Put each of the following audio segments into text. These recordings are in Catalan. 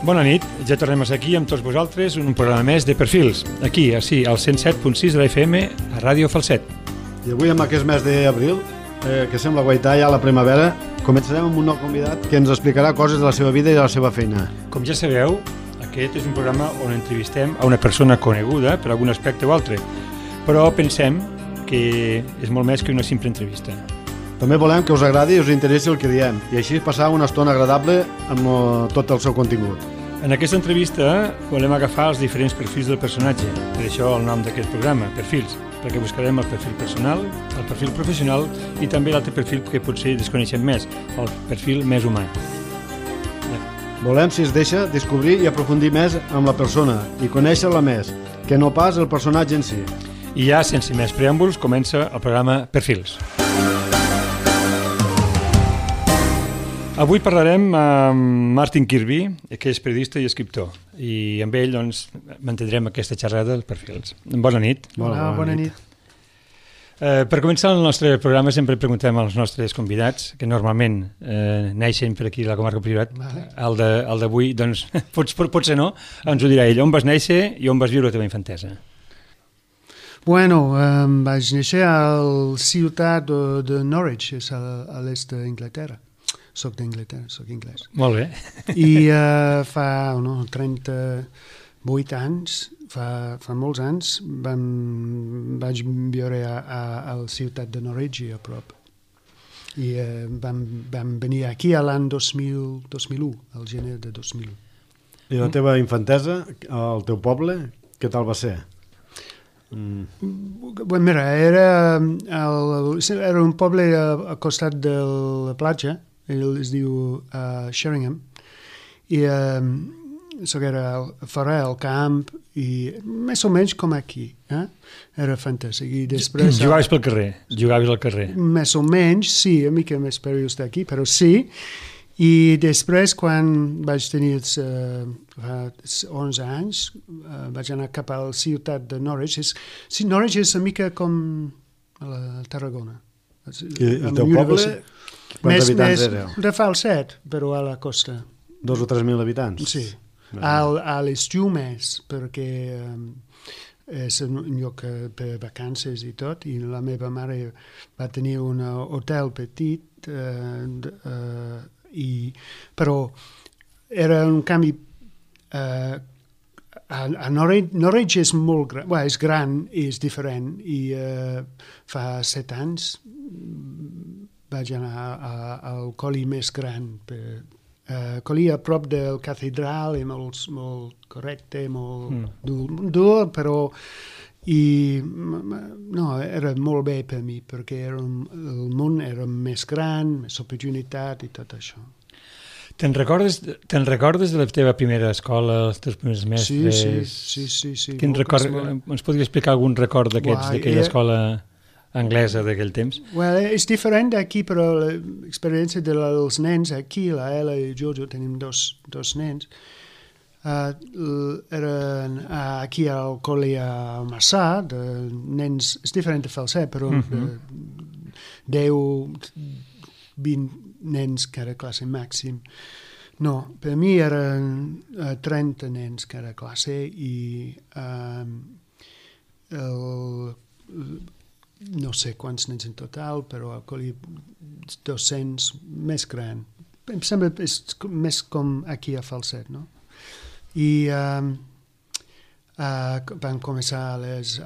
Bona nit, ja tornem a ser aquí amb tots vosaltres un programa més de Perfils, aquí, al 107.6 de la FM, a Ràdio Falset. I avui, amb aquest mes d'abril, que sembla guaitar ja la primavera, començarem amb un nou convidat que ens explicarà coses de la seva vida i de la seva feina. Com ja sabeu, aquest és un programa on entrevistem a una persona coneguda per algun aspecte o altre, però pensem que és molt més que una simple entrevista. També volem que us agradi i us interessi el que diem, i així passar una estona agradable amb tot el seu contingut. En aquesta entrevista volem agafar els diferents perfils del personatge, per això el nom d'aquest programa, Perfils, perquè buscarem el perfil personal, el perfil professional i també l'altre perfil que potser desconeixem més, el perfil més humà. Volem, si es deixa, descobrir i aprofundir més amb la persona i conèixer-la més, que no pas el personatge en si. I ja, sense més preàmbuls, comença el programa Perfils. Avui parlarem amb Martin Kirby, que és periodista i escriptor, i amb ell doncs, mantindrem aquesta xerrada dels perfils. Bona nit. Bona nit. Per començar el nostre programa sempre preguntem als nostres convidats, que normalment neixen per aquí a la comarca Priorat. El d'avui, doncs, potser no, ens ho dirà ell. On vas néixer i on vas viure la teva infantesa? Bueno, vaig néixer a la ciutat de Norwich, és a l'est d'Anglaterra. Soc d'Anglaterra, soc anglès. Molt bé. I fa 38 anys, fa molts anys, vaig viure a la ciutat de Norwich, a prop. I vam venir aquí a l'any 2001, al gener de 2001. I la teva infantesa, al teu poble, què tal va ser? Mira, era un poble al costat de la platja, es diu Sheringham, i era fora al camp, i més o menys com aquí, era fantàstic. I després, jugaves pel carrer, jugaves al carrer. Més o menys, sí, una mica més periós d'aquí, però sí. I després, quan vaig tenir 11 anys, vaig anar cap a la ciutat de Norwich. Norwich és una mica com a la Tarragona. I el teu poble... Quants habitants éreu? De Falset, però a la costa. 2 o 3.000 habitants? Sí. A l'estiu més, perquè és un lloc per vacances i tot, i la meva mare va tenir un hotel petit, però era un canvi... A Norwich és molt gran, és gran i és diferent, i fa 7 anys vaig anar al col·li més gran, col·li a prop del catedral, i molt correcte, molt dur, però era molt bé per mi, perquè el món era més gran, més oportunitat i tot això. Te'n recordes de la teva primera escola, els teus primers mestres? Sí. Ens podries explicar algun record d'aquella escola anglesa d'aquell temps? És diferent d'aquí, però l'experiència dels nens aquí, la Ella i el Jojo, tenim dos nens, eren aquí al col·le a Massà, de nens, és diferent de Falset, però 10-20 nens cada classe màxim. No, per mi eren 30 nens cada classe, i no sé quants nens en total, però al col·li 200, més gran. Em sembla que és més com aquí a Falset, no? I van començar a les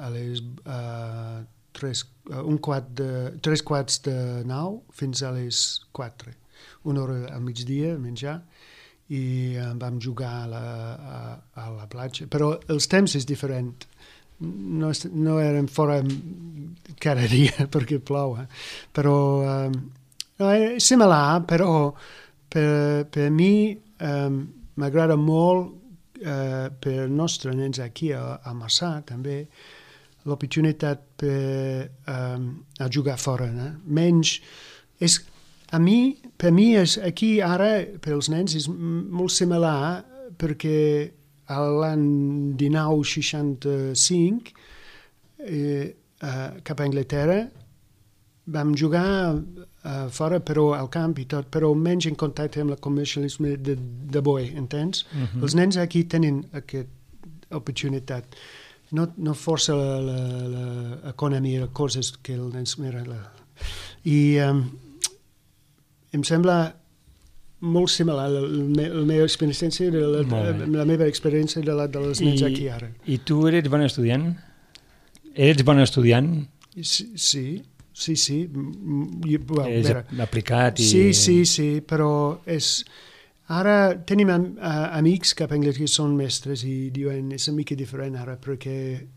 3 quarts de 9 fins a les 4. Una hora al migdia, menjar, i vam jugar a la platja. Però els temps és diferent. No érem fora cada dia perquè plou, però és similar, però per mi m'agrada molt per els nostres nens aquí a Massà també l'oportunitat per jugar fora, menys per mi aquí ara per als nens és molt similar, perquè a l'any 1965 cap a Anglaterra vam jugar fora, però al camp i tot, però menys en contacte amb el comercialisme de boi, entens? Els nens aquí tenen aquesta oportunitat. No força l'economia, les coses que els nens... I em sembla molt similar la meva experiència la meva experiència de dels nens aquí ara. I tu eres bon estudiant? Eres bon estudiant? Sí. És aplicat i... Sí, però ara tenim amics cap anglès que són mestres i diuen és una mica diferent ara perquè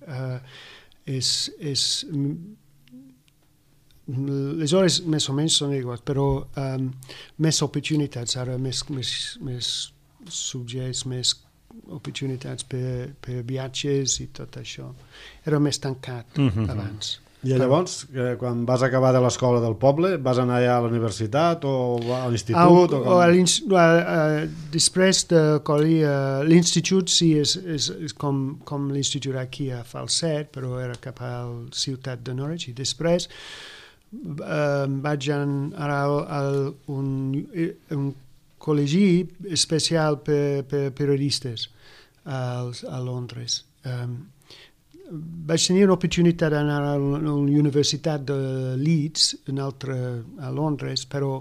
les hores més o menys són iguals, però més oportunitats ara, més subjectes, més oportunitats per viatges i tot això. Era més tancat abans. I llavors, quan vas acabar de l'escola del poble, vas anar allà a la universitat o a l'institut? Després de l'institut sí, és com l'institut aquí a Falset, però era cap a la ciutat de Norwich, i després vaig anar a un col·legi especial per periodistes a Londres. Vaig tenir una oportunitat d'anar a la Universitat de Leeds, a Londres, però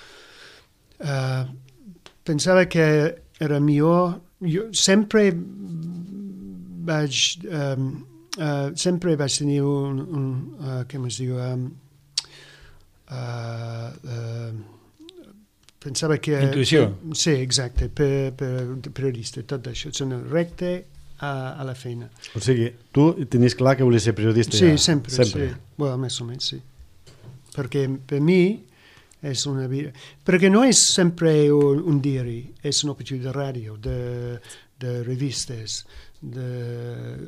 pensava que era millor. Jo sempre vaig tenir com es diu, pensava que... Intuïció. Sí, exacte, per periodista, tot això. És una recte a la feina. O sigui, tu tenies clar que volies ser periodista? Sí, sempre. Sí. Bueno, més o menys, sí. Perquè per mi és una vida... Perquè no és sempre un diari, és una oportunitat de ràdio, de revistes, de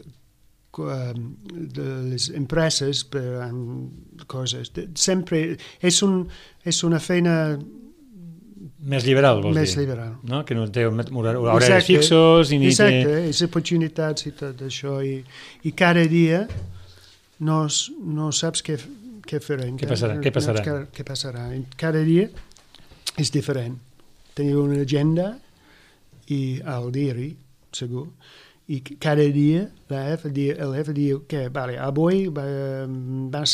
les empreses per coses. Sempre és una feina... Més liberal, vols dir? Més liberal. No? Que no té horaris fixos i ni té... Exacte, és oportunitats i tot això. I cada dia no saps què farem. Què passarà? Què passarà. Cada dia és diferent. Teniu una agenda i el diari, segur. I cada dia el F diu que avui vas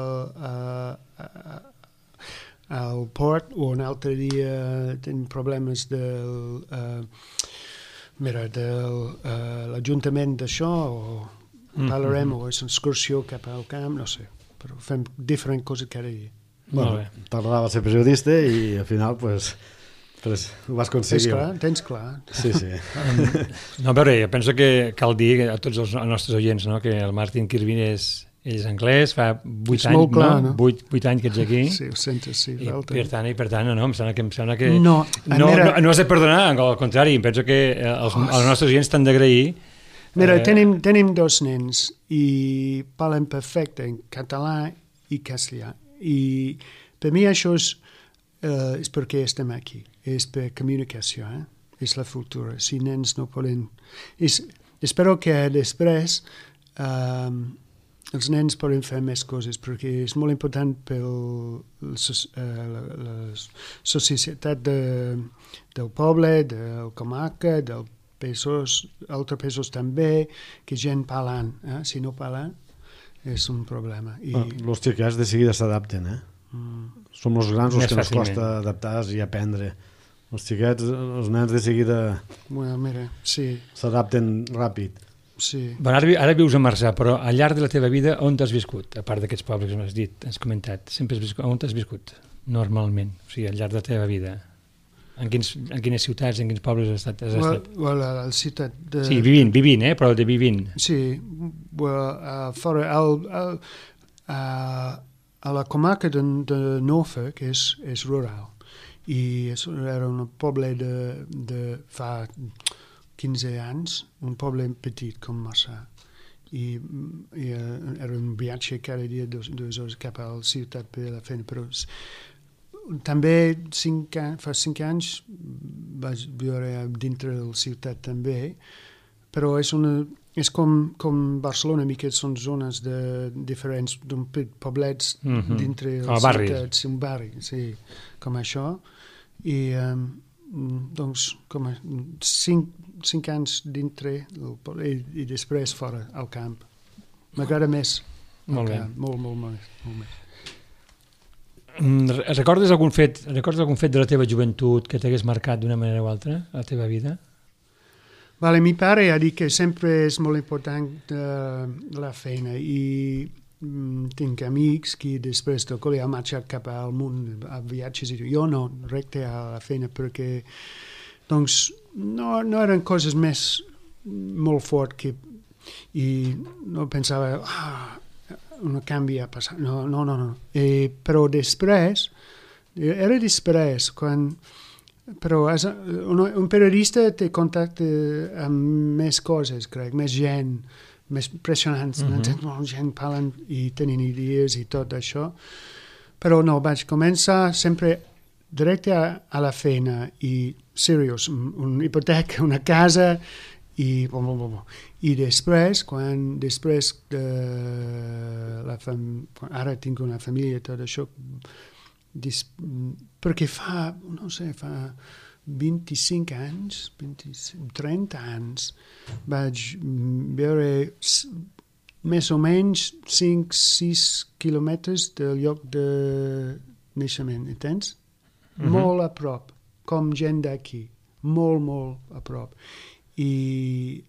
al port o un altre dia tenim problemes de l'Ajuntament d'això o parlarem o és una excursió cap al camp, no sé, però fem diferents coses cada dia. Bueno, t'agradava ser periodista i al final pues ho vas aconseguir. Tens clar. Sí. No, a veure, jo penso que cal dir a tots els nostres oients, no, que el Martin Kirby és anglès, fa 8 anys, clar, no? 8 anys que ets aquí. Sí, ho sentes, sí. I per tant, no, em sembla que no has de perdonar, al contrari, em penso que els nostres oients t'han d'agrair. Mira, tenim dos nens i parlen perfecte en català i castellà. I per mi això és perquè estem aquí, és per comunicació, és la futura. Si nens no poden... Espero que després els nens poden fer més coses, perquè és molt important per la societat del poble, del comarca, del pesos, altres pesos també, que gent parlant. Si no parlen, és un problema. Els xiquets de seguida s'adapten, Som els grans els que ens costa adaptar-se i aprendre. Els xiquets, els nens de seguida s'adapten ràpid. Sí. Bueno, ara vius a Marçà, però al llarg de la teva vida on t'has viscut? A part d'aquests pobles que m'has dit, has comentat, sempre has viscut, on t'has viscut normalment? O sigui, al llarg de la teva vida. En quines ciutats, en quins pobles has estat? A la ciutat de... Sí, vivint, però de vivint. Sí, fora, a la comarca de Norfolk és rural i era un poble de fa 15 anys, un poble petit com Marçà. I era un viatge cada dia 2 hores cap a la ciutat per la feina, però també fa 5 anys vaig viure dintre de la ciutat també, però és és com Barcelona, mica són zones diferents d'un poblets dintre les ciutats, un barri, sí, com això. I doncs com 5 anys dintre i després fora al camp. M'agrada més. Molt bé. Molt més. Recordes algun fet de la teva joventut que t'hagués marcat d'una manera o altra a la teva vida? Vale, mi pare ha dit que sempre és molt important la feina i tinc amics que després del col·le han marxat cap al món a viatges i jo no, recte a la feina perquè doncs no eren coses més molt fort que i no pensava un canvi ha passat, no. Però després, quan però un periodista té contacte amb més coses, crec, més gent, més pressionants, molta gent parlant i tenint idees i tot això. Però no, vaig començar sempre directe a la feina i seriós, una hipoteca, una casa i després, ara tinc una família i tot això, perquè fa 25 anys, 30 anys, vaig veure més o menys 5-6 quilòmetres del lloc de naixement, entens? Molt a prop, com gent d'aquí, molt a prop. I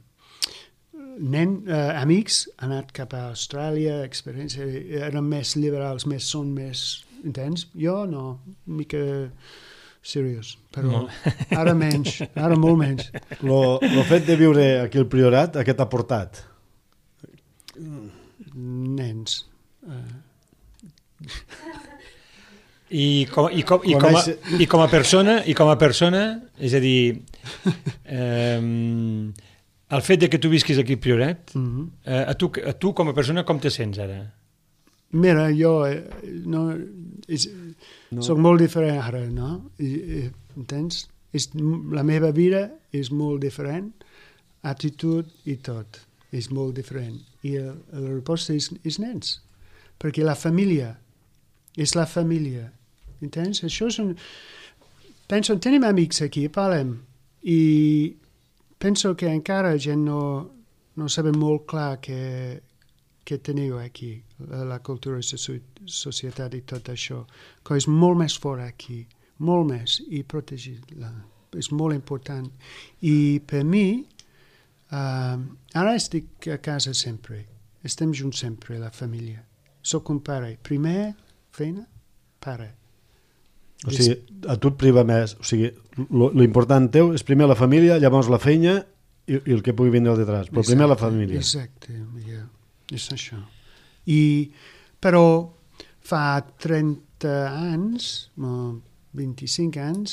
amics han anat cap a Austràlia, experiència, eren més liberals, són més, entens? Jo no, una mica seriós, però ara menys, ara molt menys. El fet de viure aquí al Priorat, a què t'ha portat? Nens. I com a persona, és a dir, el fet de que tu visquis aquí a Priorat, a tu com a persona com te sents ara? Mira, jo soc molt diferent ara, no? Entens? La meva vida és molt diferent, actitud i tot, és molt diferent. I la resposta és nens, perquè la família és la família. Entens? Això és penso, tenim amics aquí, parlem, i penso que encara gent no sabem molt clar que teniu aquí, la cultura, la societat i tot això, que és molt més fort aquí, molt més, i protegir-la. És molt important. I per mi, ara estic a casa sempre, estem junts sempre, la família. Soc un pare. Primer, feina, pare. O sigui, a tu et priva més. O sigui, l'important teu és primer la família, llavors la feina i el que pugui vindre al detrás. Però primer la família. Exacte, és això. Però fa 30 anys, 25 anys,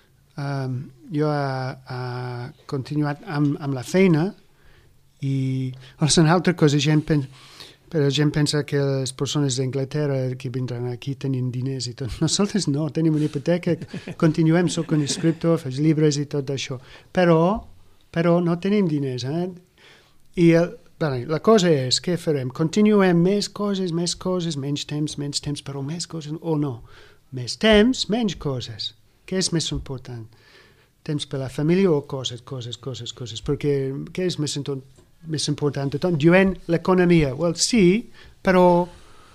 jo he continuat amb la feina i una altra cosa, però gent pensa que les persones d'Anglaterra que vindran aquí tenen diners i tot. Nosaltres no, tenim una hipoteca, continuem, soc un escriptor, faig llibres i tot això. Però no tenim diners. I la cosa és, què farem? Continuem més coses, menys temps, però més coses o no? Més temps, menys coses. Què és més important? Temps per la família o coses? Perquè què és més important de tot? Diuen l'economia. Well, sí, però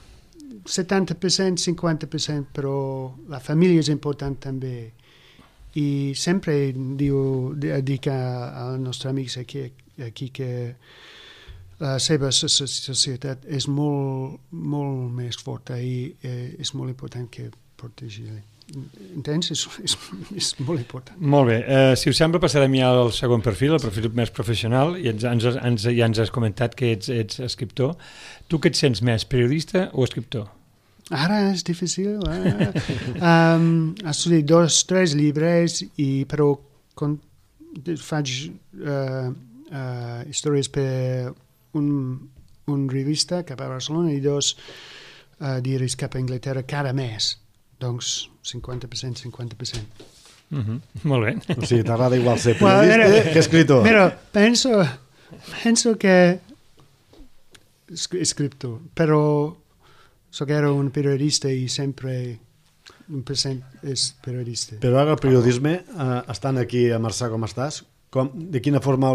70%, 50%, però la família és important també. I sempre dic als nostres amics aquí que la seva societat és molt més forta i és molt important que protegir-la. Entens? És molt important. Molt bé. Si us sembla, passarem ja al segon perfil, el perfil més professional, i ja ens has comentat que ets escriptor. Tu què et sents més, periodista o escriptor? Ara és difícil. He estudiat 2-3 llibres, però faig històries per un revista cap a Barcelona i 2 diaris cap a Anglaterra cada mes. Doncs 50%. Molt bé. O sigui, t'agrada igual ser periodista que escriptor. Mira, penso Penso che escriptor, però so che ero un periodista i sempre un present és periodista. Però ara el periodisme, estant aquí a Marçà com estàs, de quina forma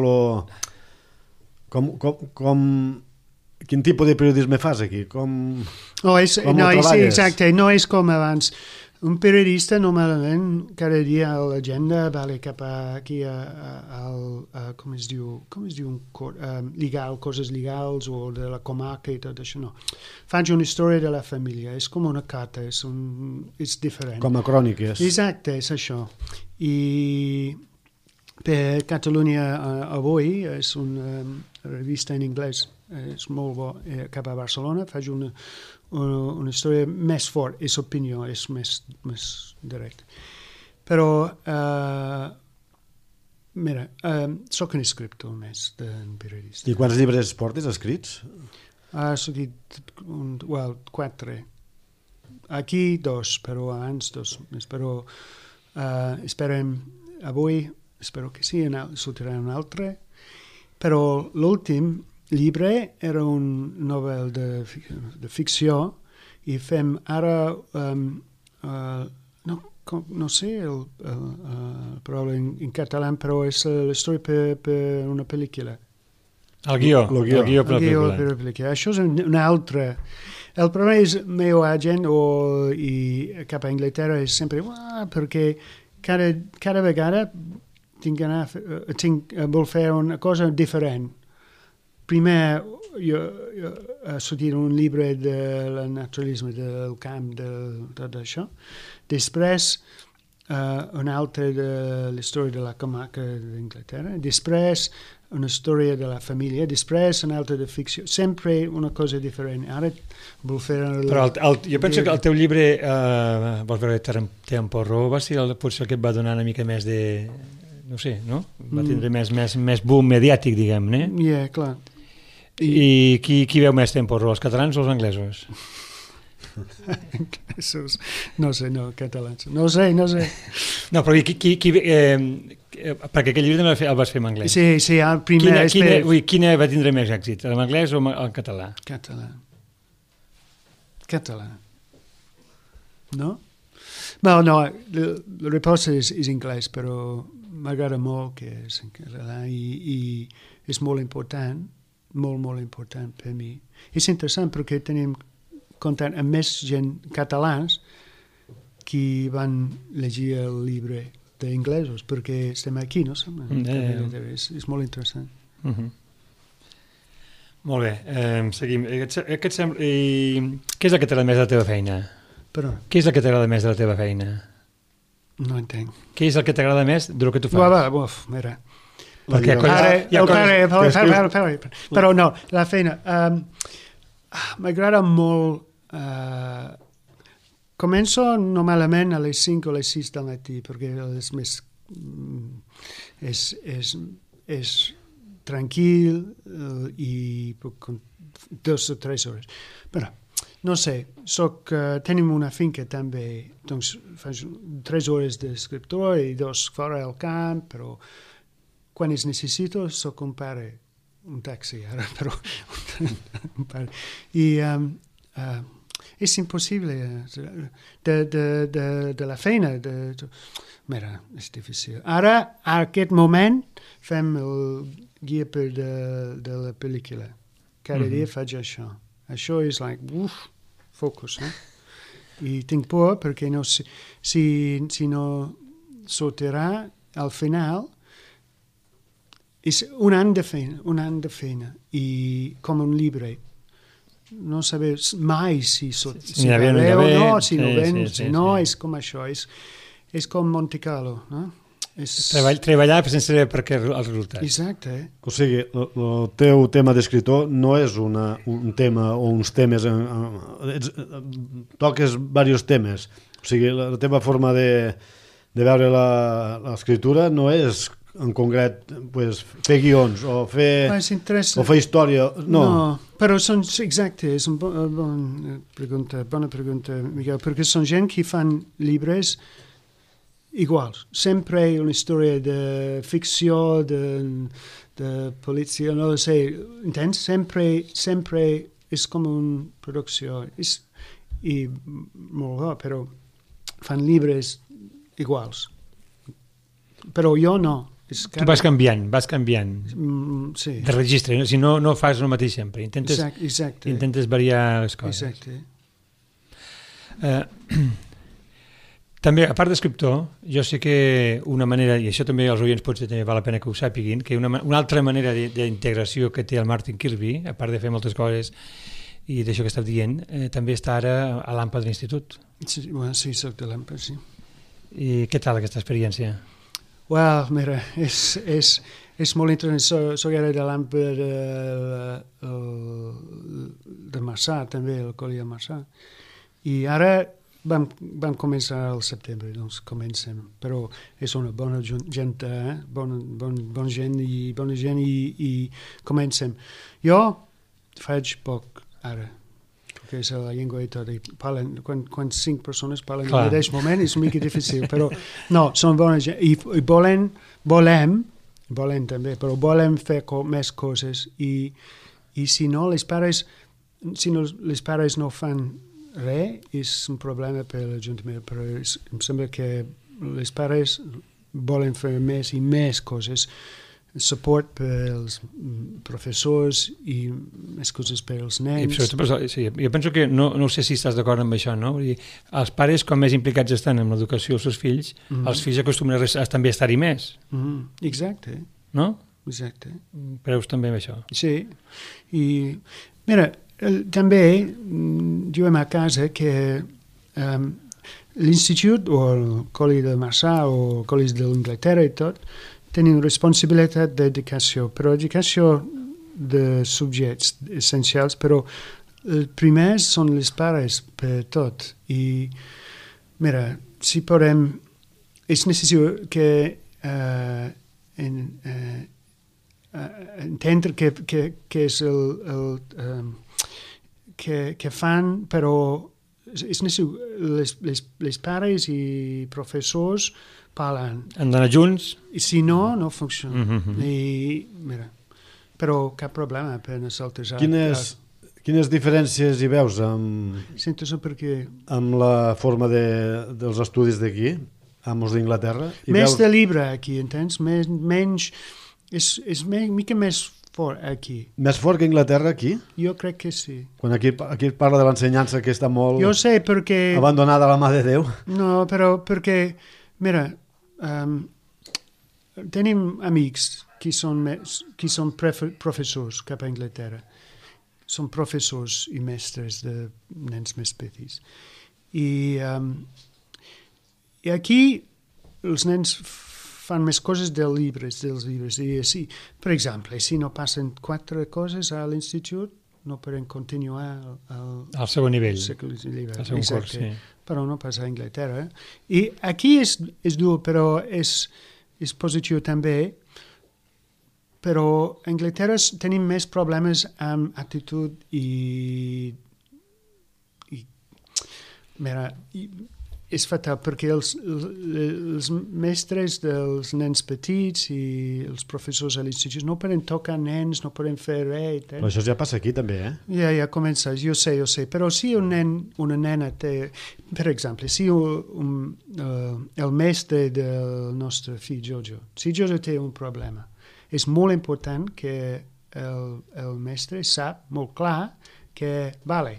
quin tipus de periodisme fas aquí? Com Sí, exacte, no és com abans. Un periodista normalment cada dia a l'agenda va cap aquí com es diu legal, coses legals o de la comarca i tot això, no. Faig una història de la família, és com una carta, és diferent. Com a cròniques. Exacte, és això. I per Catalunya Avui és una revista en anglès, és molt bo, cap a Barcelona, faig una història més fort, és opinió, és més directa. Però, mira, soc un escriptor més d'un periodista. I quants llibres portes escrits? Soc dit, 4. Aquí 2, però abans 2 més. Però esperem avui, espero que sí, sortirà un altre. Però l'últim llibre era un novel de ficció i fem ara, no sé el paraula en català, però és l'història per una pel·lícula. El guió per la pel·lícula. Això és un altre. El problema és meu agent i cap a Anglaterra és sempre perquè cada vegada vol fer una cosa diferent. Primer ha sortit un llibre del naturalisme, del camp, de tot això. Després un altre de la història de la comarca d'Anglaterra. Després una història de la família. Després un altre de ficció. Sempre una cosa diferent. Ara vol fer... Però jo penso que el teu llibre, vols veure Temporró, va ser potser el que et va donar una mica més de... No sé, no? Va tindre més boom mediàtic, diguem-ne. Yeah, clar. I qui veu més Temporró, els catalans o els anglesos? Anglesos, no sé, catalans. No sé. No, però perquè aquell llibre el vas fer en anglès. Sí, el primer... Quina va tindre més èxit, en anglès o en català? Català. No? No, la resposta és anglès, però m'agrada molt que és en català i és molt important, molt important per mi. És interessant perquè tenim contacte amb més gent catalans que van llegir el llibre d'anglesos, perquè estem aquí, no? És molt interessant. Molt bé, seguim. Què és el que t'agrada més de la teva feina? Perdó? Què és el que t'agrada més de la teva feina? No entenc. Què és el que t'agrada més del que tu fas? Mira. Però no, la feina. M'agrada molt... Començo normalment a les 5 o les 6 del matí, perquè és més... És tranquil i 2 o 3 hores. Però, no sé, tenim una finca també, doncs faig 3 hores d'escriptor i 2 fora al camp, però quan es necessito soc un pare, un taxi ara, però un pare. I és impossible de la feina. Mira, és difícil. Ara, a aquest moment, fem el guia de la pel·lícula. Cada dia faig això. Això és focus, eh? I tinc por perquè no, si no sortirà al final, és un any de feina, i com un llibre. No saber mai si va bé o no, si no ven, si no, és com això, és com Monte Carlo, no? Treballar sense saber per què el resultat. Exacte. O sigui, el teu tema d'escriptor no és un tema o uns temes, toques diversos temes. O sigui, la teva forma de veure l'escriptura no és en concret fer guions o fer història. No, però són, exacte, és una bona pregunta, Miquel, perquè són gent que fan llibres iguals. Sempre una història de ficció, de policia, no sé, entens? Sempre és com una producció. I molt bo, però fan llibres iguals. Però jo no. Tu vas canviant. Sí. De registre, si no fas el mateix sempre. Intentes variar les coses. Exacte. També, a part d'escriptor, jo sé que una manera, i això també els oients potser també val la pena que ho sàpiguin, que una altra manera d'integració que té el Martin Kirby, a part de fer moltes coses i d'això que estàs dient, també està ara a l'AMPA de l'Institut. Sí, soc de l'AMPA, sí. I què tal aquesta experiència? Well, mira, és molt interessant. Soc ara de l'AMPA de Marçà, també, el Col·li de Marçà. I ara vam començar al setembre, doncs comencem. Però és una bona gent, bona gent i comencem. Jo faig poc ara, perquè és la llengua i tot. Quan 5 persones parlen al mateix moment és una mica difícil, però no, són bona gent. I volem també, però volem fer més coses i si no les pares no fan res, és un problema per l'Ajuntament, però em sembla que les pares volen fer més i més coses, suport pels professors i més coses per als nens. Sí, jo penso que, no sé si estàs d'acord amb això, no? Els pares, com més implicats estan en l'educació dels seus fills, els fills acostumen també a estar-hi més. Exacte. No? Exacte. Creus també amb això? Sí. I, mira, també diem a casa que l'institut o el Col·li de Marçà o col·lis d'Anglaterra i tot tenen responsabilitat d'educació, però educació de subjects essencials, però els primers són els pares per tot. I, mira, si podem, és necessari que entendre que és que fan, però és necessari, les pares i professors parlen. Han d'anar junts? I si no, no funciona. I, mira, però cap problema per nosaltres. Quines diferències hi veus amb la forma dels estudis d'aquí, amb els d'Inglaterra? Més de llibre aquí, entens? Menys, és mica més fort aquí. Més fort que Inglaterra aquí? Jo crec que sí. Quan aquí es parla de l'ensenyança que està molt abandonada a la mà de Déu? No, però perquè, mira, tenim amics qui són professors cap a Anglaterra. Són professors i mestres de nens més petits. I aquí els nens fan més coses dels llibres. I sí, per exemple, si no passen 4 coses a l'institut, no poden continuar al segon nivell. Al segon curs, sí. Però no passa a Anglaterra. I aquí és dur, però és positiu també. Però a Anglaterra tenim més problemes amb actitud i mira, és fatal perquè els mestres dels nens petits i els professors a l'institut no poden tocar nens, no poden fer res. Però això ja passa aquí també, eh? Ja comença, jo sé. Però si una nena té... Per exemple, si el mestre del nostre fill Jojo, si Jojo té un problema, és molt important que el mestre sap molt clar que, vale,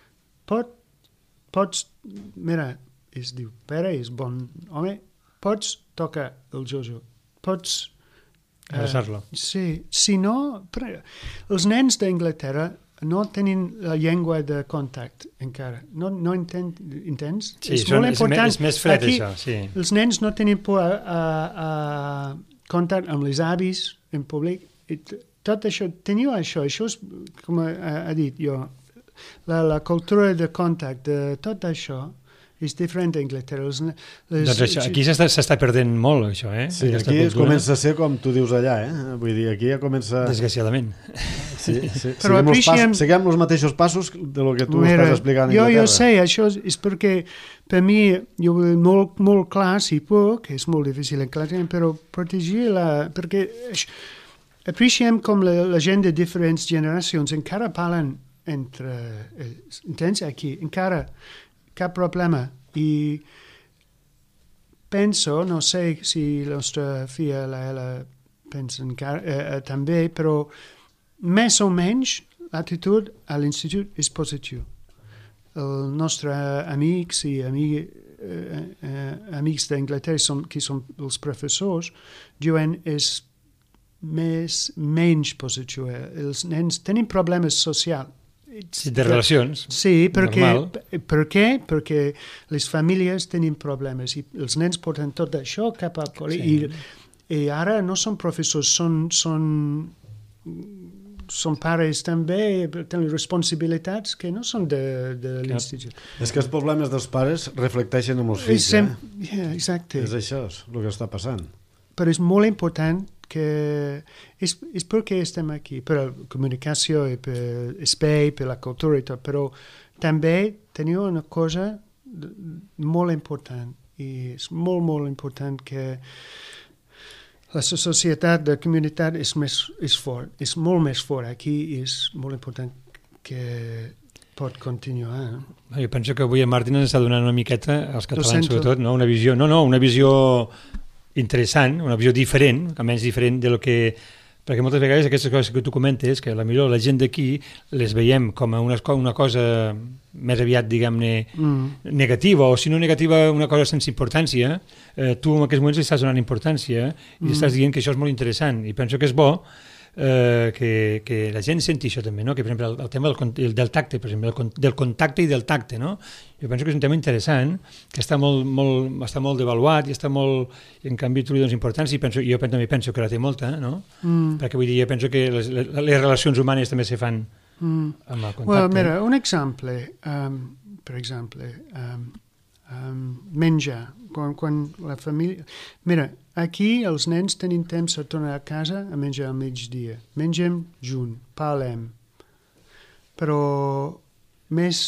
pots, mira, es diu Pere, és bon home, pots tocar el Jojo, pots... Abraçar-lo. Sí, si no... Els nens d'Anglaterra no tenen la llengua de contacte encara. No entens? Sí, és molt important. És més fred, aquí, això, sí. Els nens no tenen por a contacte amb els avis en públic. Tot això, teniu això és, com ha dit jo, la cultura de contacte, tot això És diferent d'Anglaterra. Doncs això, aquí s'està perdent molt, això, Sí, aquí comença a ser com tu dius allà, Vull dir, aquí ja comença... Desgraciadament. Sí. Seguim els mateixos passos de lo que tu estàs explicant a Anglaterra. Jo sé, això és perquè per mi, jo molt clar, si puc, és molt difícil en clar, però protegir-la, perquè apreciem com la gent de diferents generacions encara parlen entre entens? Aquí, encara cap problema. I penso, no sé si la nostra filla, la pensa encara, també, però més o menys l'attitude a l'institut és positiu. Els nostres amics i amics d'Anglaterra, que són els professors, diuen és menys positiu. Els nens tenen problemes socials. Sí, de relacions. Sí, per què? Perquè les famílies tenen problemes i els nens porten tot això cap al col·legi. I ara no són professors, són pares també, tenen responsabilitats que no són de l'institut. És que els problemes dels pares reflecteixen en els fills. Exacte. És això el que està passant. Però és molt important que és perquè estem aquí, per la comunicació i per l'espai, per la cultura i tot, però també teniu una cosa molt important i és molt, molt important que la societat, la comunitat és fort, és molt més fort aquí i és molt important que pot continuar. Jo penso que avui en Martin ens està donant una miqueta, als catalans sobretot, una visió interessant, una visió diferent, almenys diferent de lo que... Perquè moltes vegades aquestes coses que tu comentes, que potser la gent d'aquí les veiem com a una cosa més aviat, diguem-ne, negativa, o si no negativa, una cosa sense importància, tu en aquests moments li estàs donant importància i estàs dient que això és molt interessant. I penso que és bo que la gent senti això també, no? Que per exemple el tema del tacte, per exemple, del contacte i del tacte, no? Jo penso que és un tema interessant, que està molt devaluat i està molt, en canvi tu li dones importància i jo també penso que la té molta, no? Perquè vull dir, jo penso que les relacions humanes també se fan amb el contacte. Well, mira, un exemple, per exemple, menjar, quan la família... Mira, aquí els nens tenen temps a tornar a casa a menjar al migdia. Mengem junt, parlem. Però més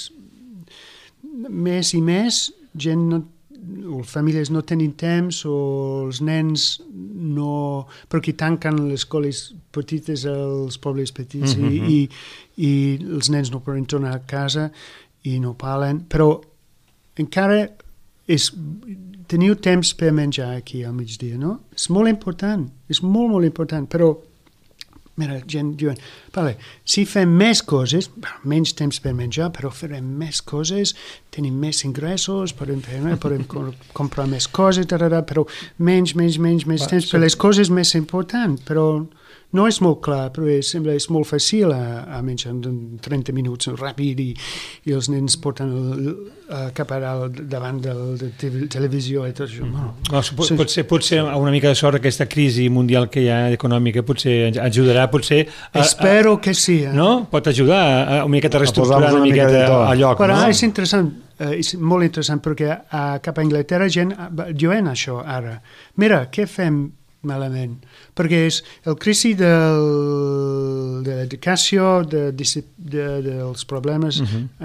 i més gent o famílies no tenen temps o els nens no... perquè tanquen les escoles petites als pobles petits i els nens no poden tornar a casa i no parlen. Però encara teniu temps per menjar aquí al migdia, no? És molt important, és molt, molt important, però mira, gent diuen, vale, si fem més coses, menys temps per menjar, però farem més coses, tenim més ingressos, podem comprar més coses, però menys temps per les coses més importants, però no és molt clar, però sembla és molt fàcil a menjar en 30 minuts ràpid i els nens porten cap a dalt davant de la televisió i tot això. Potser una mica de sort aquesta crisi mundial que hi ha econòmica potser ajudarà, espero que sí. No? Pot ajudar a una miqueta a reestructurar una miqueta a lloc. Però és interessant, és molt interessant perquè cap a Anglaterra gent diuen això ara. Mira, què fem malament? Perquè és el crisi de l'educació, dels problemes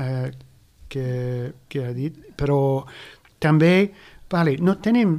que ha dit, però també, vale, no tenim,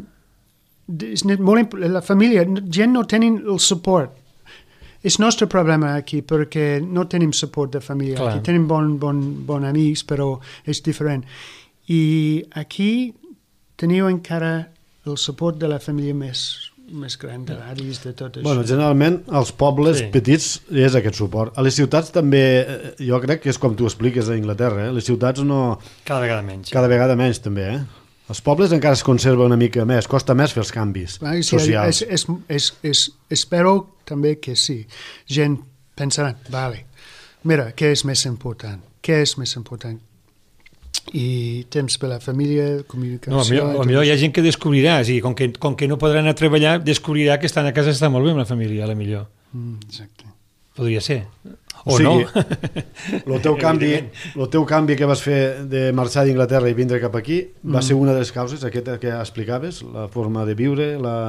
la família, gent no tenim el suport. És nostre problema aquí, perquè no tenim suport de família. Clar. Aquí tenim bon amics, però és diferent. I aquí teniu encara el suport de la família més gran, de l'avis, de tot això. Bueno, generalment, als pobles petits és aquest suport. A les ciutats també, jo crec que és com tu expliques a Anglaterra, les ciutats no... Cada vegada menys. Cada vegada menys, també, Els pobles encara es conserva una mica més, costa més fer els canvis socials. Espero també que sí. Gent pensarà, vale, mira, què és més important? Què és més important? I temps per la família, comunicació... No, millor hi ha gent que descobrirà, és a dir, com que no podran anar a treballar, descobrirà que estan a casa està molt bé amb la família, a la millor. Exacte. podria ser. O sigui, el teu canvi que vas fer de marxar d'Inglaterra i vindre cap aquí va ser una de les causes, aquesta que explicaves, la forma de viure,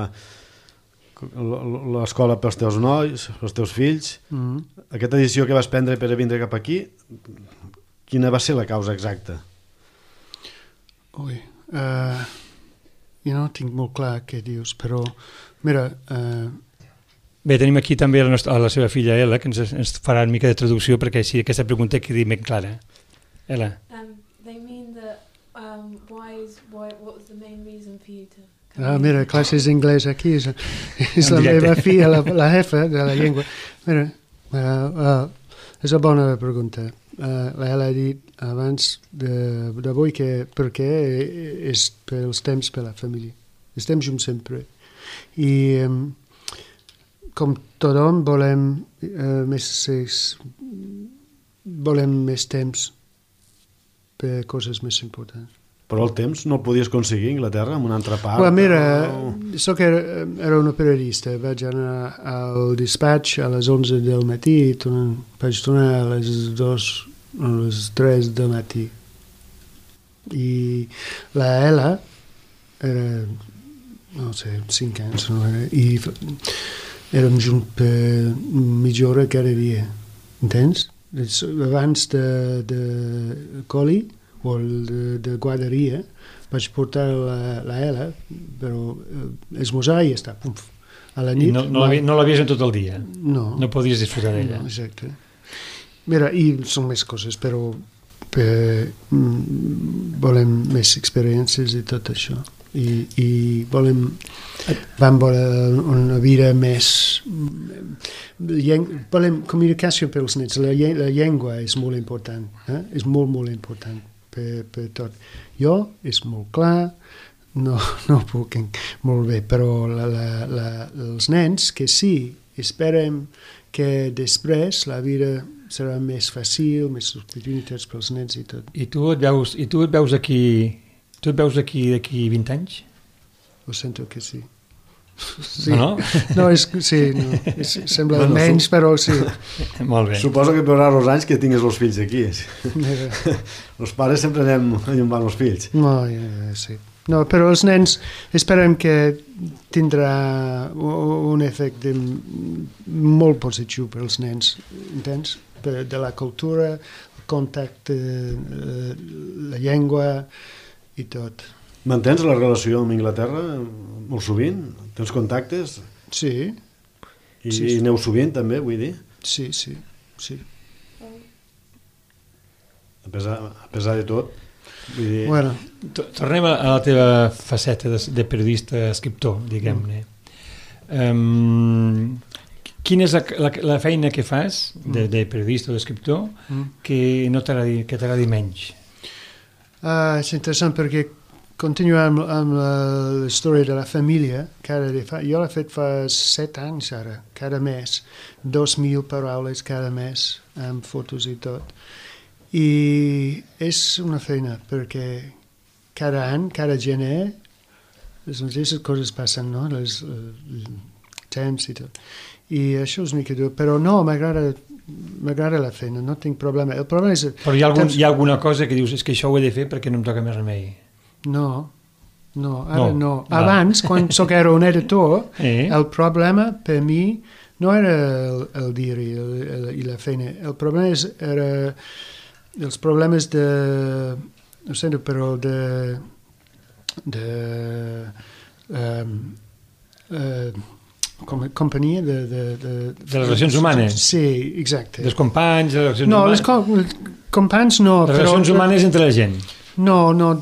l'escola pels teus nois, pels teus fills. Aquesta decisió que vas prendre per vindre cap aquí, quina va ser la causa exacta? Ui, jo no tinc molt clar què dius, però mira... Bé, tenim aquí també a la seva filla Ella, que ens farà una mica de traducció perquè així aquesta pregunta quedi ben clara. Ella. They mean that what was the main reason for you to mira, classes d'inglès aquí és la meva filla, la jefa de la llengua. Mira, és una bona pregunta. L'Ella ha dit abans d'avui que perquè és pels temps per la família. Estem junts sempre. I com tothom volem més temps per coses més importants. Però el temps no el podies aconseguir a Anglaterra, en una altra part? Mira, so que era una periodista, vaig anar al dispatx a les 11 del matí i vaig tornar a les 3 del matí. I la Ella era, no sé, 5 anys, i érem junts per mitja hora cada dia, entens? Abans de col·li o de guarderia vaig portar la Ella, però esmorzar i ja està, puf, a la nit. No l'havies en tot el dia? No. No podies disfrutar d'ella? No, exacte. Mira, i són més coses, però volem més experiències i tot això. I vam voler una vida més... Volem comunicació per als nens. La llengua és molt important. És molt, molt important per tot. Jo és molt clar, no puc molt bé, però els nens que sí, esperem que després la vida serà més fàcil, més oportunitats pels nens i tot. I tu et veus aquí... Tu et veus aquí d'aquí 20 anys? Ho sento que sí. Sí. No? No, sembla menys, però sí. Molt bé. Suposo que per els anys que tingues els fills aquí. Els pares sempre anem enllumbant els fills. No, sí. No, però els nens esperem que tindrà un efecte molt positiu per als nens, entens? De la cultura, el contacte, la llengua i tot. Mantens la relació amb Anglaterra molt sovint? Tens contactes? Sí. I aneu sovint també, vull dir? Sí. A pesar de tot, vull dir... Bueno. Tornem a la teva faceta de periodista, escriptor, diguem-ne. Quina és la feina que fas de periodista o d'escriptor que t'agradi menys? És interessant perquè continuem amb la història de la família. Jo l'he fet fa 7 anys ara, cada mes. 2.000 paraules cada mes, amb fotos i tot. I és una feina perquè cada any, cada gener, les mateixes coses passen, no? El temps i tot. I això és mica dur, però no, m'agrada la feina, no tinc problema. El problema és... Però hi ha alguna cosa que dius, és que això ho he de fer perquè no em toca més remei? No, ara no. Abans, quan era un editor, el problema per mi no era el diari i la feina. El problema era els problemes de... No sé, però companyia de les relacions humanes? Sí, exacte. Dels companys, de les relacions humanes? No, els companys no. Les relacions humanes entre la gent? No,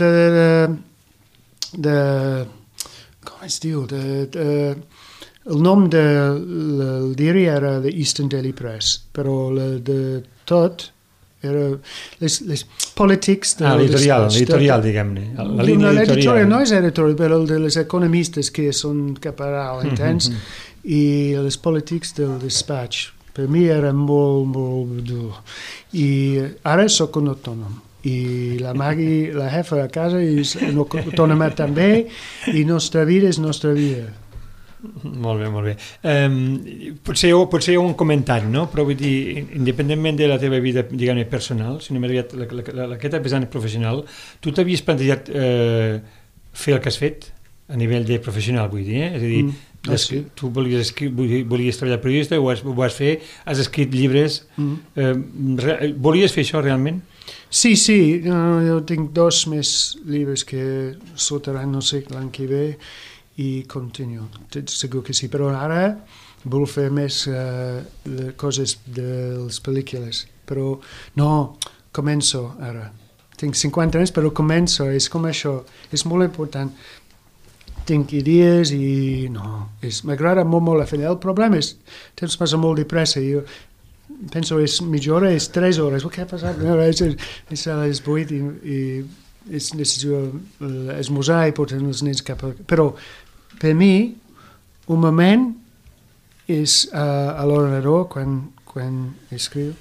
com es diu? El nom del diari era The Eastern Daily Press, però de tot era les politics de l'editorial, diguem-ne. La línia editorial no és editorial, però el de les economistes que són cap a dalt, entens? I les politics del despatx. Per mi era molt, molt dur. I ara sóc un autònom. I la Maggie, la jefa a casa, és un autònoma també, i nostra vida és nostra vida. Molt bé, molt bé. Potser hi ha un comentat, no? Però vull dir, independentment de la teva vida, diguem-ne, personal, si no m'he aviat aquesta vessant professional, tu t'havies plantejat fer el que has fet a nivell de professional, vull dir, És a dir, sí. tu volies treballar periodista, ho vas fer, has escrit llibres, volies fer això realment? Sí, jo tinc 2 més llibres que sortiran, no sé, l'any que ve, i continuo, segur que sí, però ara vull fer més coses de les pel·lícules, però no, començo ara. Tinc 50 anys, però començo, és com això, és molt important. Tinc idees i m'agrada molt la feina. El problema és, el temps passa molt de pressa, jo penso mitja hora, 3 hores, què ha passat? És a les 8 i necessito esmorzar i portar els nens cap a... Però per mi, un moment és a l'ordenador, quan escriu,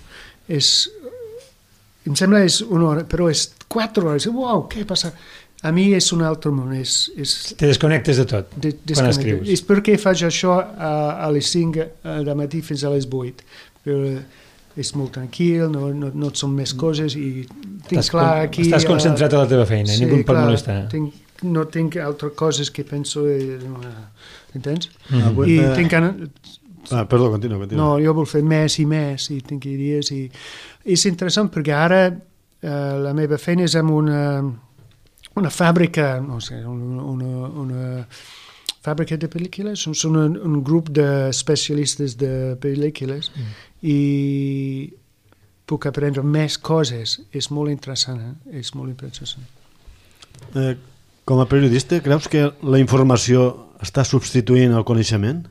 em sembla és 1 hora, però és 4 hores, uau, què passa? A mi és un altre món. Te desconnectes de tot quan escrius. És perquè faig això a les 5 del matí fins a les 8. Però és molt tranquil, no et són més coses i tinc clar aquí... Estàs concentrat a la teva feina, ningú em pot molestar. No tinc altres coses que penso... Entens? I tinc... Perdó, continua. No, jo vull fer més i més i tinc idees i... És interessant perquè ara la meva feina és amb una fàbrica, no sé, una fàbrica de pel·lícules, són un grup d'especialistes de pel·lícules i puc aprendre més coses. És molt interessant, és molt interessant. Com a periodista, creus que la informació està substituint el coneixement?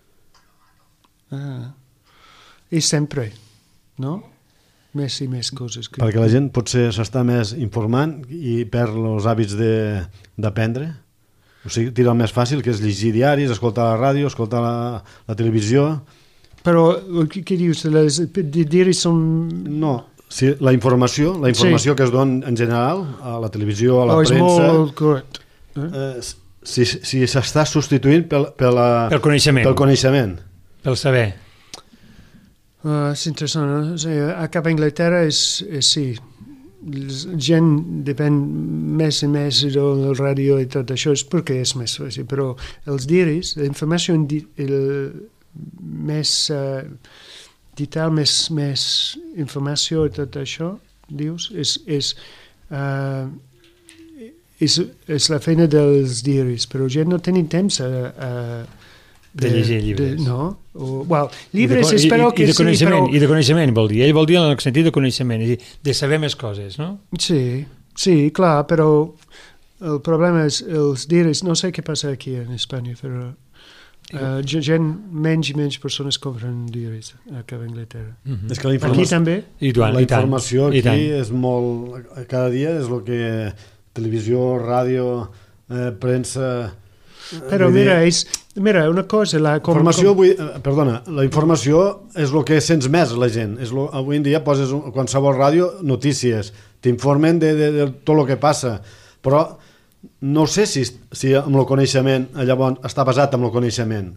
I sempre, no? Més i més coses. Perquè la gent potser s'està més informant i perd els hàbits d'aprendre. O sigui, tira el més fàcil, que és llegir diaris, escoltar la ràdio, escoltar la televisió. Però, què dius? Els diaris són... No, sí, la informació que es dona en general, a la televisió, a la premsa... És molt correcte. Si s'està substituint pel coneixement. Pel saber. És interessant, no? O sigui, a cap a Anglaterra sí. La gent depèn més i més del ràdio i tot això, és perquè és més fàcil, però els diaris, la informació més digital, més informació i tot això, dius, és la feina dels diaris, però gent no tenim temps de llegir llibres. Llibres espero que sí, però... I de coneixement, vol dir. Ell vol dir en el sentit de coneixement, és a dir, de saber més coses, no? Sí, clar, però el problema és els diaris, no sé què passa aquí en Espanya, però menys i menys persones compren diaris a cada Anglaterra. És que aquí també? La informació aquí és molt... Cada dia és el que televisió, ràdio, premsa... Però mira, una cosa... La informació és el que sents més la gent. Avui en dia poses qualsevol ràdio, notícies, t'informen de tot el que passa, però no sé si amb el coneixement, llavors està basat en el coneixement.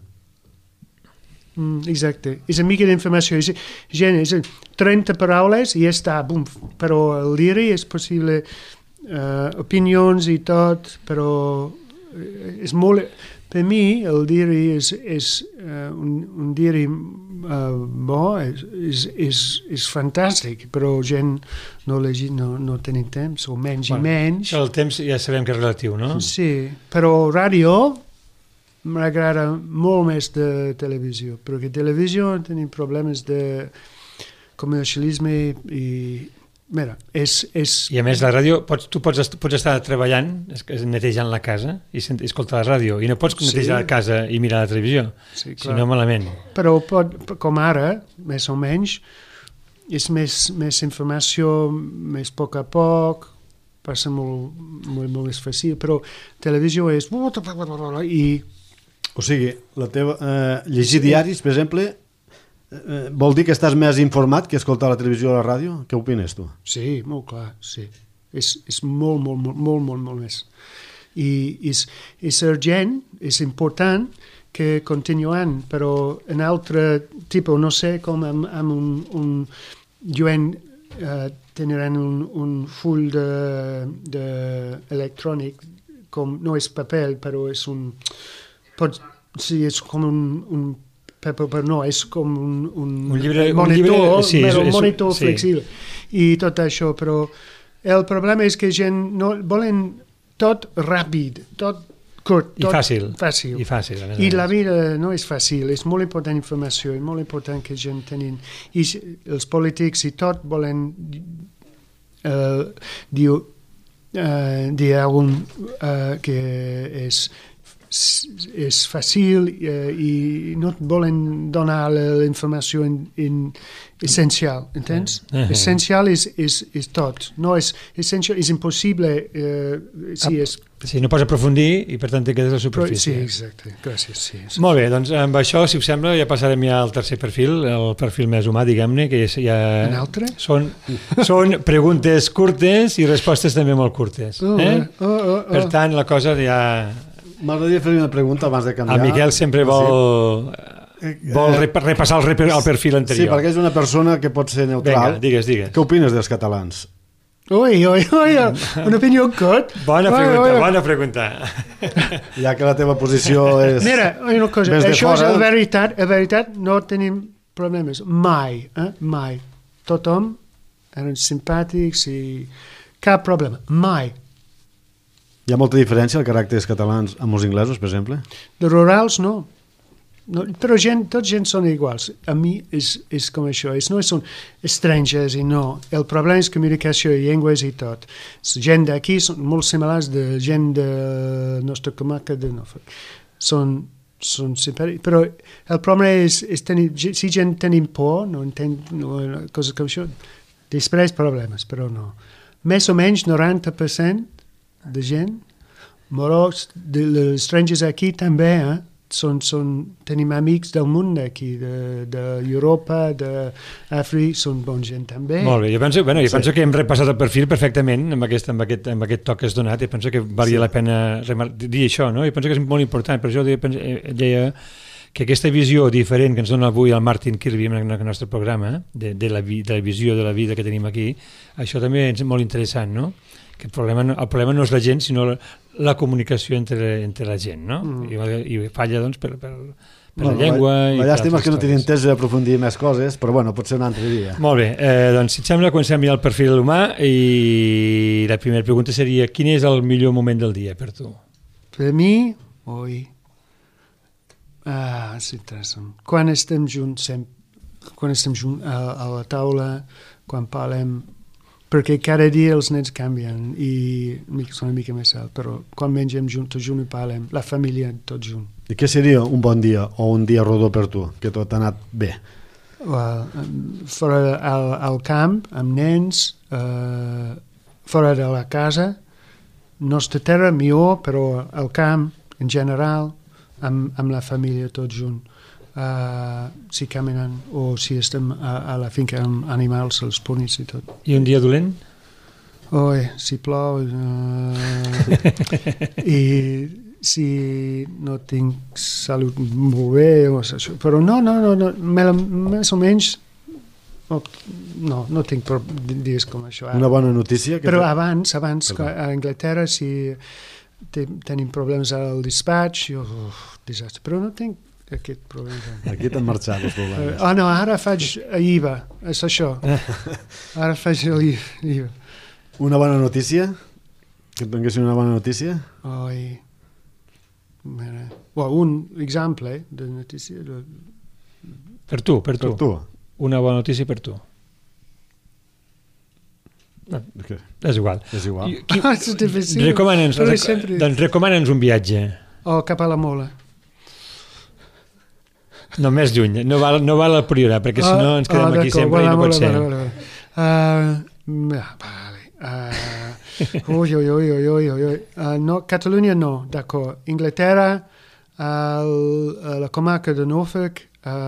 Exacte, és una mica d'informació, és 30 paraules i ja està, bum. Però el diari és possible opinions i tot, però és molt... Per mi el diari és un diari bo, és fantàstic, però gent no tenim temps, o menys i menys. El temps ja sabem que és relatiu, no? Sí, però ràdio m'agrada molt més de televisió, perquè televisió tenim problemes de comercialisme i... Mira, I a més la ràdio, tu pots estar treballant, netejant la casa i escoltar la ràdio, i no pots netejar la casa i mirar la televisió, sinó malament. Però com ara, més o menys, és més informació, més a poc, passa molt més fàcil, però televisió és... O sigui, llegir diaris, per exemple... Vol dir que estàs més informat que escoltar la televisió o la ràdio? Què opines tu? Sí, molt clar, sí. És molt més. I és urgent, és important que continuant, però un altre tipus, no sé com amb un lluent tindran un full electrònic, com no és paper, però és és com un paper, però no, és com un llibre, monitor, un monitor flexible. I tot això, però el problema és que gent no volen tot ràpid, tot curt, tot fàcil. I fàcil. I la vida no és fàcil, és molt important informació, és molt important que gent tenin. I els polítics i tot volen dir algun que és fàcil i no volen donar la informació essencial, entens? Essencial és tot, no és essencial, és impossible Sí, no pots aprofundir i per tant te quedes a la superfície. Sí, exacte, gràcies. Sí. Molt bé, doncs amb això, si us sembla, ja passarem ja al tercer perfil, el perfil més humà, diguem-ne, que ja... Un altre? Són preguntes curtes i respostes també molt curtes. Per tant, la cosa ja... M'agradaria fer una pregunta abans de canviar. El Miquel sempre vol repassar el perfil anterior. Sí, perquè és una persona que pot ser neutral. Vinga, digues. Què opines dels catalans? Ui, una opinió curt. Bona pregunta. Ja que la teva posició és... Mira, una cosa, això és la veritat, no tenim problemes, mai. Tothom eren simpàtics i cap problema, mai. Hi ha molta diferència el caràcter dels catalans amb els inglesos, per exemple? De rurals, no, però tots gent són iguals. A mi és com això, no són estrangers i no. El problema és comunicació i llengües i tot. Gent d'aquí són molt similars de gent de la nostra comarca de Norfolk. Són simpàtics, però el problema és si gent tenim por, no entén coses com això, després problemes, però no. Més o menys 90% de gent, moros, dels estrangers aquí també, tenim amics del món d'aquí, d'Europa, d'Àfrica, són bons gent també. Molt bé, jo penso que hem repassat el perfil perfectament amb aquest toc que has donat i penso que valia la pena dir això, no? I penso que és molt important, per això deia que aquesta visió diferent que ens dona avui el Martin Kirby en el nostre programa, de la visió de la vida que tenim aquí, això també és molt interessant, no? Que el problema no és la gent, sinó la comunicació entre la gent, no? I falla, doncs, per la llengua... La llàstima és que no tinc temps d'aprofundir més coses, però bueno, pot ser un altre dia. Molt bé, doncs si et sembla, comencem ja el perfil humà i la primera pregunta seria: quin és el millor moment del dia per tu? Per mi, és interessant. Quan estem junts a la taula, quan parlem, perquè cada dia els nens canvien i són una mica més alt, però quan mengem tots junts i parlem, la família tots junts. I què seria un bon dia o un dia rodó per tu, que tot ha anat bé? Fora al camp, amb nens, fora de la casa, nostra terra millor, però al camp, en general, amb la família tots junts. Si caminen o si estem a la finca amb animals, els ponis i tot. I un dia dolent? Si plou i si no tinc salut molt bé, però no, més o menys no tinc dies com això. Una bona notícia? Però abans a Anglaterra si tenim problemes al dispatx, desastre, però no tinc aquest problema. Aquí t'han marxat els problemes. No, ara faig IVA, és això. Ara faig l'IVA. Una bona notícia? Que et donessin una bona notícia? Un exemple de notícia. Per tu. Una bona notícia per tu. És igual. És igual. És difícil. Recomana'ns un viatge. Cap a la Mola. No, més lluny. No val el Priorat, perquè si no ens quedem aquí sempre i no pot ser. No, Catalunya no, d'acord. Anglaterra, la comarca de Norfolk,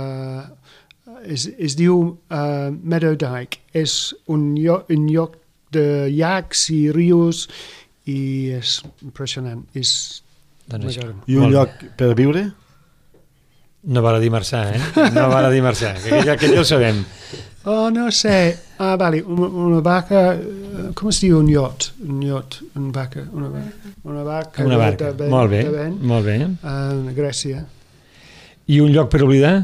es diu Meadowdyke. És un lloc de llacs i rius i és impressionant. I un lloc per viure? No val a dir marxar, No val a dir marxar, que ja ho sabem. Oh, no sé. Ah, vale, una vaca... Com es diu un iot? Una vaca. Una vaca. Una barca. Molt bé, molt bé. A Grècia. I un lloc per oblidar?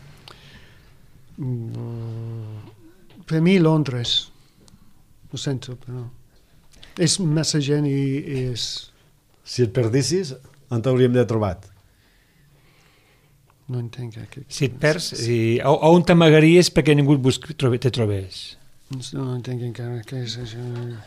Per mi, Londres. Ho sento, però... És massa gent i és... Si et perdissis, on t'hauríem de trobat? No entenc aquest... Si et perds, on t'amagaries perquè ningú te trobés? No entenc encara què és això.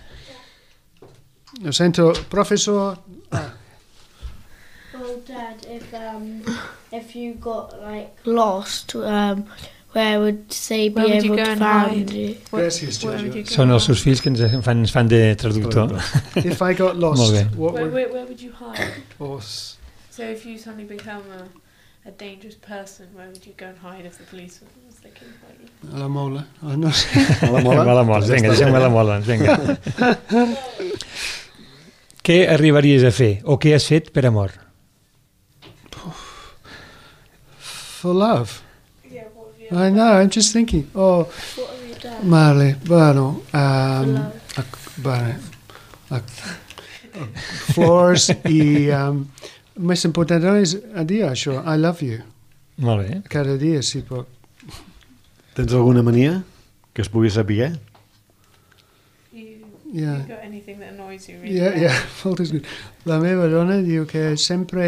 Ho sento, professor... Well, Dad, if you got like lost, where would they be Where would you able go to and find hide? you? Gràcies, Where would Jojo. you go? Són els seus fills que ens fan de traductor. If I got lost, Molt bé. what would... Where would you hide? So if you suddenly become a dangerous person, where would you go and hide if the police was looking for you? a la mola. Oh, no sé. A la mola? A la mola, vinga, deixem a la mola, vinga. Què arribaries a fer o què has fet per amor? For love. Yeah, what have you I know, I'm just thinking. Oh, What have you done? Marley, bueno, flors i més important és a dir això, I love you. Molt bé. Cada dia, si pot. Tens alguna mania que es pugui saber? Yeah. You got anything that annoys you really? Yeah, molt és good. La meva dona diu que sempre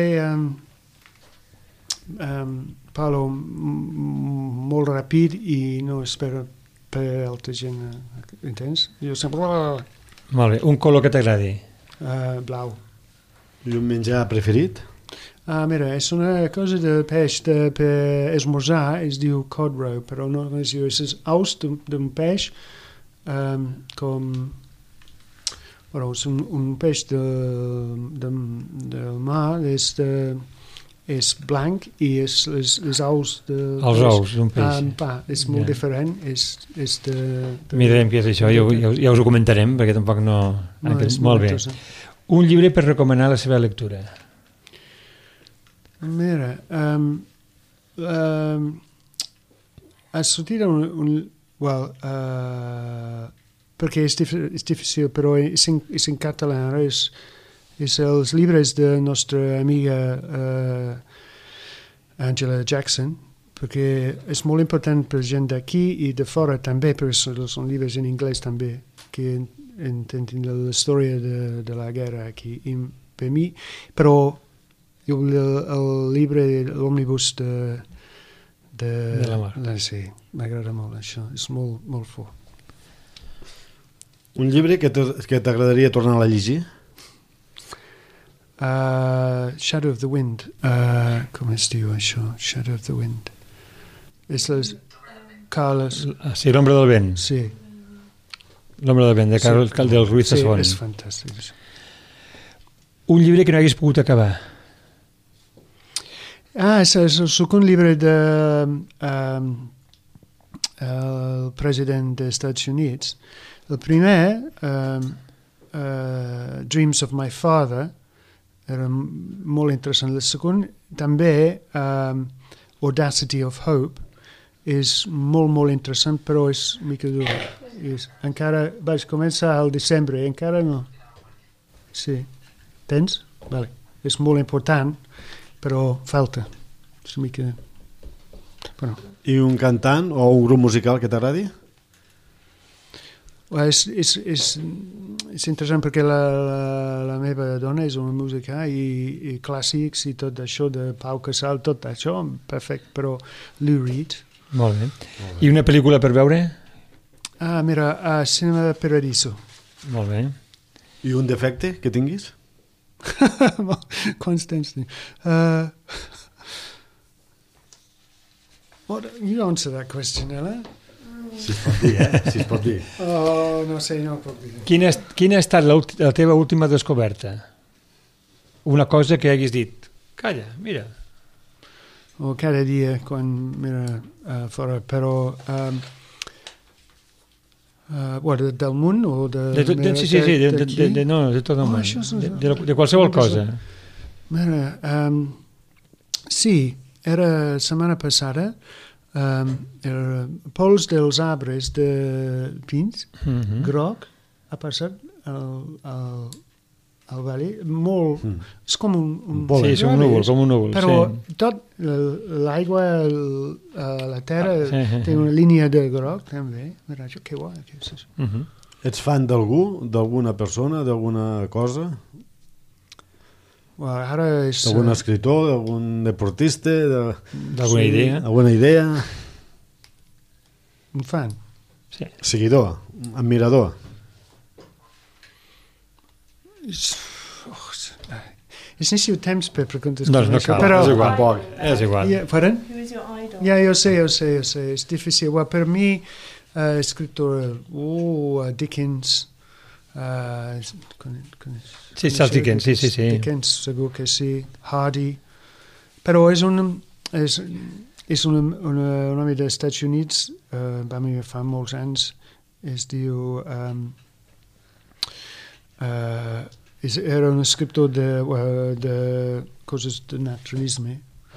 parlo molt ràpid i no espero per altra gent, entens? Jo sempre... Molt bé. Un color que t'agradi? Blau. I un menjar preferit? Ah, mira, és una cosa de peix per esmorzar, es diu cod roe, però no es diu, és aus d'un peix com... Bueno, és un peix del mar, és blanc i les aus de... Els ous d'un peix. És molt diferent, és de... Mirarem què és això, ja us ho comentarem, perquè tampoc no... Molt bé. Un llibre per recomanar la seva lectura? Mira, ha sortit perquè és difícil, però és en català, és els llibres de nostra amiga Angela Jackson, perquè és molt important per gent d'aquí i de fora també, perquè són llibres en anglès també, que ententin la història de la guerra aquí. I per mi, però el llibre, l'òmnibus de la mar. Sí, m'agrada molt això, és molt, molt fort. Un llibre que t'agradaria tornar a llegir? Shadow of the Wind. Com es diu això? Shadow of the Wind. És les... Carles... Sí, l'ombra del vent. Sí. L'ombra del vent, de Carles del Ruiz Zafón. Sí, és fantàstic. Un llibre que no hagués pogut acabar? És un llibre de el president dels Estats Units. El primer, Dreams of My Father, era molt interessant. El segon, també, Audacity of Hope, és molt, molt interessant, però és mica dur. Encara vaig començar al desembre, encara no. Sí. Tens? Vale. És molt important, però falta. És mica... Bueno. I un cantant o un grup musical que t'agradi? És interessant perquè la meva dona és una música i clàssics i tot això de Pau Casal, tot això, perfecte, però Lou Reed. Molt bé. I una pel·lícula per veure? Mira, Cinema Paradiso. Molt bé. I un defecte que tinguis? Quants temps tinc? You answer that question, Ella. Si es pot dir, Si es pot dir. Oh, no sé, no puc dir. Quina ha estat la teva última descoberta? Una cosa que haguis dit, calla, mira. Cada dia, quan mira fora, però... del món o de... Sí, de tot el món. De qualsevol cosa. Mira, sí, era setmana passada, pols dels arbres de pins, groc, ha passat al vall, molt... És com un sí, és com un núvol. Però tot l'aigua, la terra, té una línia de groc, també. Mira, que guai. Ets fan d'algú, d'alguna persona, d'alguna cosa? Ara és... D'algun escritor, d'algun deportista? D'alguna idea? Alguna idea? Un fan. Sí. Seguidor, admirador. És necessari temps per preguntes doncs no cal, però... és igual. Pardon? Who is your idol? Ja, jo sé, és difícil. Per mi, escriptor, Dickens, sí, Charles Dickens, sí. Dickens, segur que sí, Hardy, però és un home dels Estats Units, va mi fa molts anys, es diu... era un escriptor de coses de naturalisme,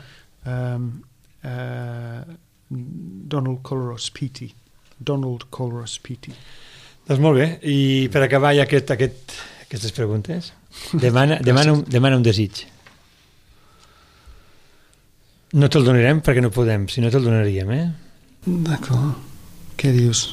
Donald Colros Peaty. Doncs molt bé, i per acabar ja aquestes preguntes, demana un desig. No te'l donarem perquè no podem, si no te'l donaríem, D'acord. Què dius?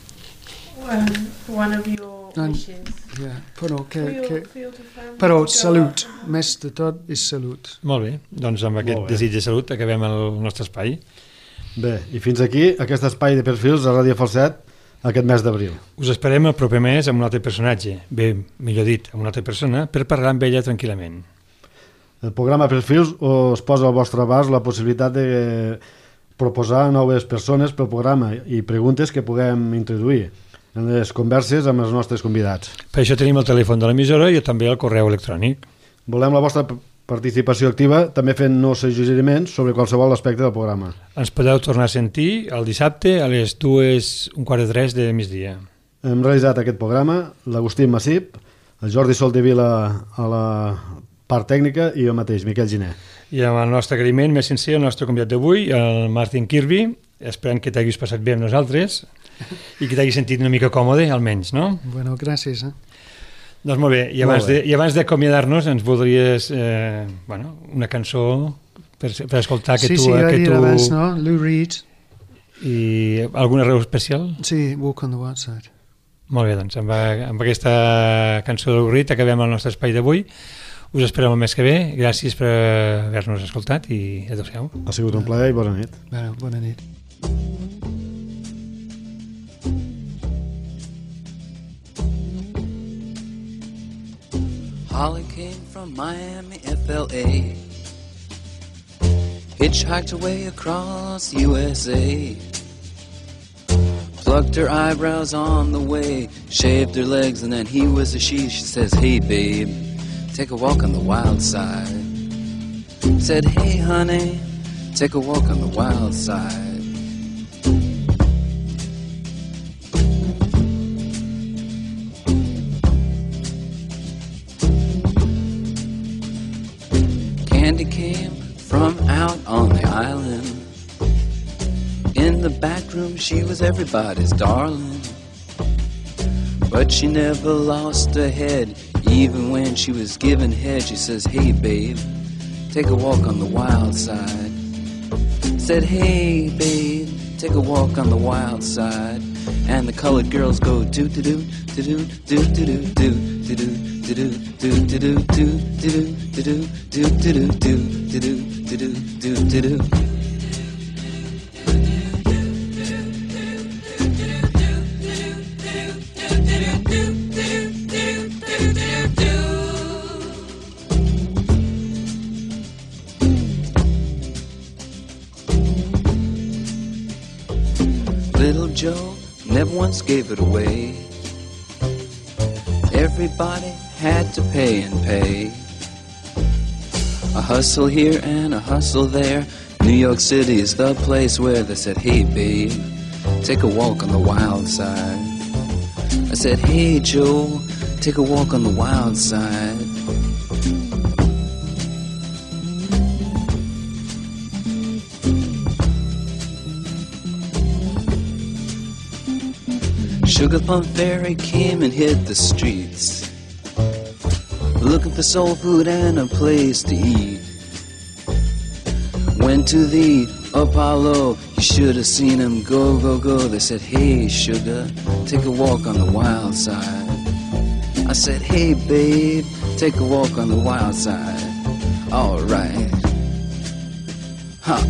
One of your wishes. Yeah. Però salut, més de tot és salut. Molt bé, doncs amb aquest desig de salut acabem el nostre espai. Bé, i fins aquí aquest espai de perfils a Ràdio Falset aquest mes d'abril. Us esperem el proper mes amb un altre personatge, bé, millor dit, amb una altra persona, per parlar amb ella tranquil·lament. El programa Perfils us posa al vostre abast la possibilitat de proposar noves persones pel programa i preguntes que puguem introduir en les converses amb els nostres convidats. Per això tenim el telèfon de l'emissora i també el correu electrònic. Volem la vostra participació activa, també fent-nos suggeriments sobre qualsevol aspecte del programa. Ens podeu tornar a sentir el dissabte a les 2:15 de migdia. Hem realitzat aquest programa l'Agustí Massip, el Jordi Soldevila a la part tècnica i jo mateix, Miquel Giner. I amb el nostre agraïment més sincer al nostre convidat d'avui, el Martin Kirby. Esperem que t'haguis passat bé amb nosaltres i que t'hagis sentit una mica còmode, almenys, no? Bueno, gràcies. Doncs molt bé, i abans d'acomiadar-nos ens voldries una cançó per escoltar que tu... Sí, ja he dit abans, no? Lou Reed. I alguna raó especial? Sí, Walk on the Wild Side. Molt bé, doncs amb aquesta cançó de Lou Reed acabem el nostre espai d'avui. Us esperem el mes que ve. Gràcies per haver-nos escoltat i adéu-siau. Ha sigut un plaer i bona nit. Bueno, bona nit. Holly came from Miami, FLA, hitchhiked away across USA, plucked her eyebrows on the way, shaved her legs, and then he was a she. She says, hey babe, take a walk on the wild side. Said, hey honey, take a walk on the wild side. Candy came from out on the island. In the back room she was everybody's darling, but she never lost her head. Even when she was giving head, she says, hey babe, take a walk on the wild side. Said, hey babe, take a walk on the wild side. And the colored girls go do do do do do do do do do do do do do do do do do do do. Little Joe never once gave it away. Everybody had to pay and pay. A hustle here and a hustle there. New York City is the place where they said, hey babe, take a walk on the wild side. I said, hey Joe, take a walk on the wild side. Sugar Plum Fairy came and hit the streets, looking for soul food and a place to eat. Went to the Apollo, you should have seen him go, go, go. They said, hey, sugar, take a walk on the wild side. I said, hey, babe, take a walk on the wild side. All right. Huh.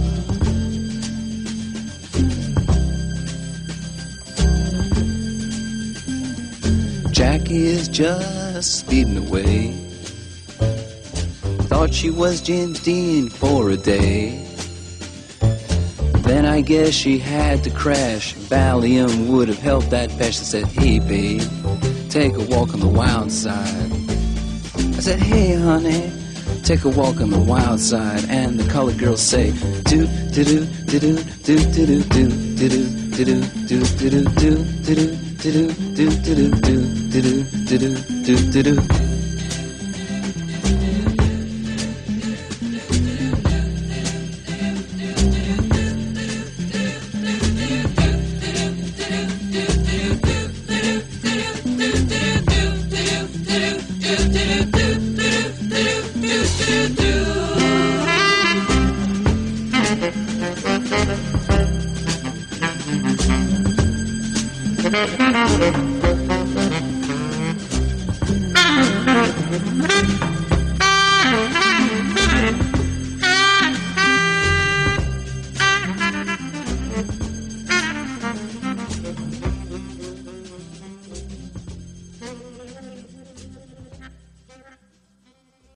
Jackie is just speeding away. Thought she was James Dean for a day. Then I guess she had to crash. Valium would have helped that patch. I said, hey, babe, take a walk on the wild side. I said, hey, honey, take a walk on the wild side. And the colored girls say, do do do do do do do do do do do do do do do do.